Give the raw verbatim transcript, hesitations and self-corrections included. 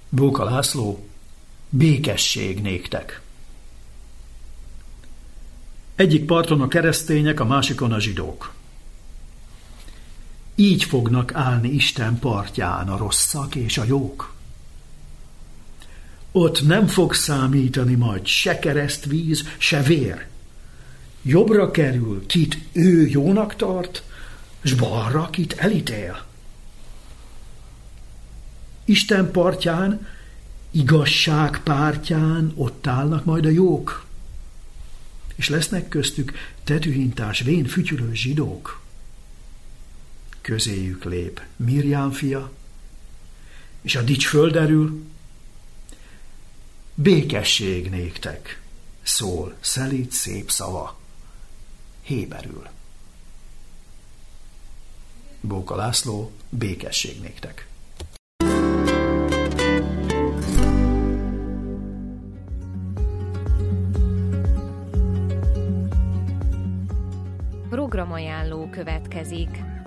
Bóka László, békesség néktek. Egyik parton a keresztények, a másikon a zsidók. Így fognak állni Isten partján a rosszak és a jók. Ott nem fog számítani majd se keresztvíz, se vér. Jobbra kerül, kit ő jónak tart, s balra, kit elítél. Isten partján, igazság pártján ott állnak majd a jók, és lesznek köztük tetűhintás vén fütyülős zsidók. Közéjük lép Mirjám fia, és a dics földerül, békesség néktek, szól szelíd szép szava, héberül. Bóka László, békesség néktek. Programajánló következik.